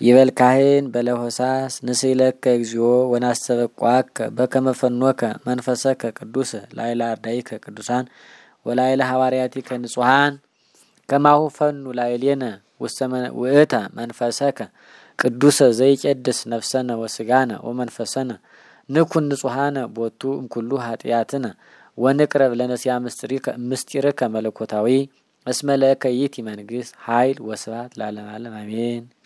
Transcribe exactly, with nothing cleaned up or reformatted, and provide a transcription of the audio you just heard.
ይበል ካህን በለሆሳስ ንስይለከ እግዚኦ ወናስተበቋከ በከመ ፈኖከ መንፈሰከ ቅዱስ ላይላ አርዳኢከ ቅዱሳን ወላይላ ሐዋርያቲከ ንጹሃን ከማሁ ፈኑ ላይሌነ ውእተ መንፈሰከ ቅዱስ ዘይቀድስ ነፍሰነ ወስጋነ ወመንፈሰነ ንኩን ንጹሃነ ቦቱ እምኩሉ ኃጢአትነ ወንቅረብ ለነሲያ ምስጢርከ መለኮታዊ እስመ ለከ ይእቲ መንግሥት ኃይል ወስብሐት ለዓለመ ዓለም አሜን።